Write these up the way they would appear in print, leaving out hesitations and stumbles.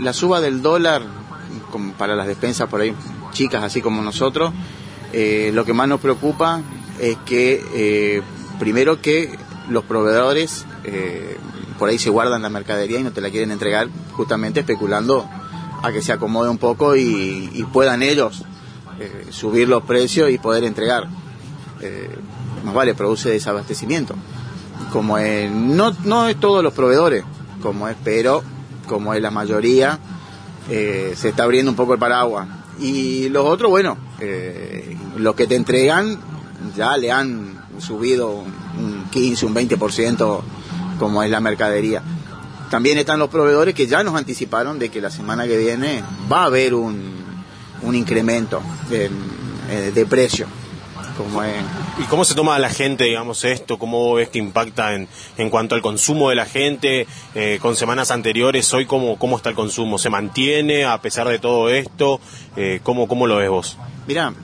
la suba del dólar, para las despensas por ahí chicas, así como nosotros, lo que más nos preocupa es que, primero que los proveedores por ahí se guardan la mercadería y no te la quieren entregar, justamente especulando a que se acomode un poco y puedan ellos subir los precios y poder entregar. Más vale, produce desabastecimiento. Como es, no es todos los proveedores, pero como es la mayoría, se está abriendo un poco el paraguas. Y los otros, bueno, los que te entregan ya le han subido un 15, un 20%, como es la mercadería. También están los proveedores que ya nos anticiparon de que la semana que viene va a haber un incremento de precio. ¿Y cómo se toma a la gente, digamos, esto? ¿Cómo ves que impacta en cuanto al consumo de la gente con semanas anteriores? Hoy, ¿cómo está el consumo? ¿Se mantiene a pesar de todo esto? ¿Cómo lo ves vos? Mirá,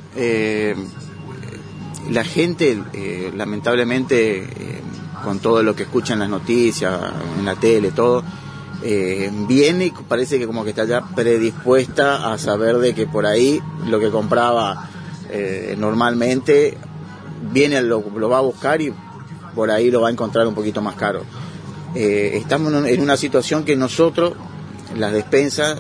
la gente, lamentablemente, con todo lo que escucha en las noticias, en la tele, todo, viene y parece que como que está ya predispuesta a saber de que por ahí lo que compraba normalmente viene, lo va a buscar y por ahí lo va a encontrar un poquito más caro. Estamos en una situación que nosotros, las despensas,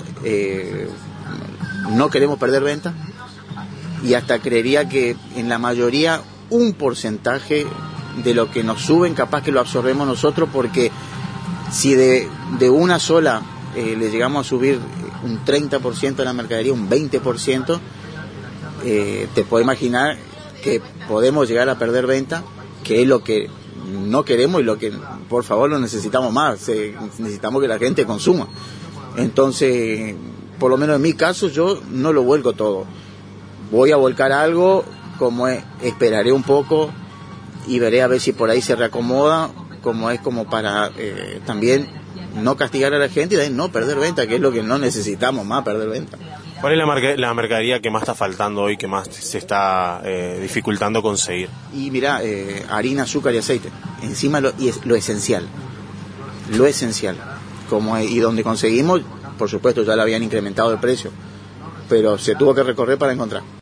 no queremos perder venta, y hasta creería que en la mayoría un porcentaje de lo que nos suben capaz que lo absorbemos nosotros, porque si de una sola le llegamos a subir un 30% de la mercadería, un 20%, te puedes imaginar que podemos llegar a perder venta, que es lo que no queremos y lo que por favor lo necesitamos más. Necesitamos que la gente consuma. Entonces, por lo menos en mi caso, yo no lo vuelco todo. Voy a volcar algo, esperaré un poco y veré a ver si por ahí se reacomoda, como para también no castigar a la gente y no perder venta, que es lo que no necesitamos más, perder venta. ¿Cuál es la mercadería que más está faltando hoy, que más se está dificultando conseguir? Y mirá, harina, azúcar y aceite. Encima lo esencial. Lo esencial. Y donde conseguimos, por supuesto, ya le habían incrementado el precio, pero se tuvo que recorrer para encontrar.